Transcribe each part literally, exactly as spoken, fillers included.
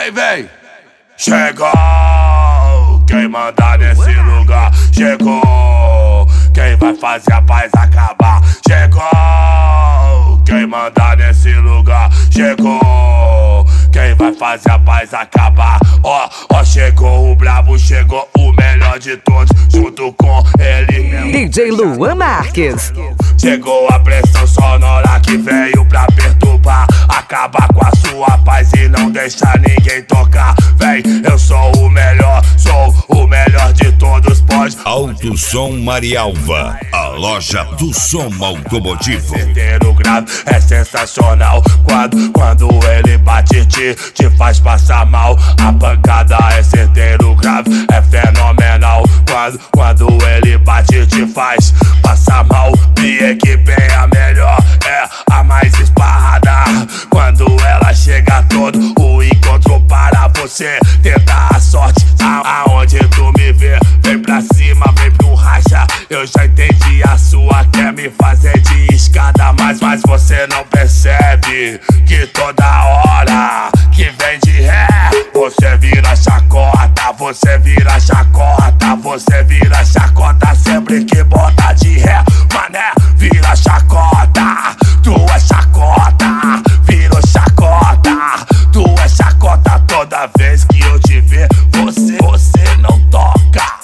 Vem, vem. Chegou quem manda nesse lugar. Chegou quem vai fazer a paz acabar. Chegou quem manda nesse lugar. Chegou quem vai fazer a paz acabar. Ó, ó, chegou o brabo, chegou o melhor de todos, junto com ele mesmo. D J Luan Marques. Chegou a pressão sonora que veio pra perturbar, acabar com a sua paz e não deixar ninguém tocar. Vem, eu sou o melhor, sou o melhor de todos, pode. Alto Som Marialva, a loja do som automotivo. Certeiro grave é sensacional. Quando, quando ele bate, te, te faz passar mal. A pancada é certeiro grave, é fenomenal. Quando, quando ele bate, te faz passar mal. E equipe é a melhor, é a mais esparrada. Quando ela chega todo o encontro para você tentar a sorte. A, aonde tu me vê, vem pra cima, vem pro racha. Eu já entendi, a sua quer me fazer de escada, mas, mas você não percebe que toda hora que vem de ré, você vira chacota, você vira chacota, você vira chacota sempre que bota de ré. Mané, vira chacota, tu é chacota, virou chacota, tu é chacota. Toda vez que eu te ver, você, você não toca.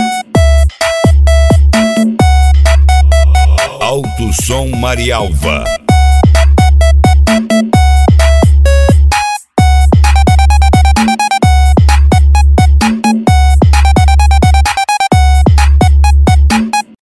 Alto Som Marialva.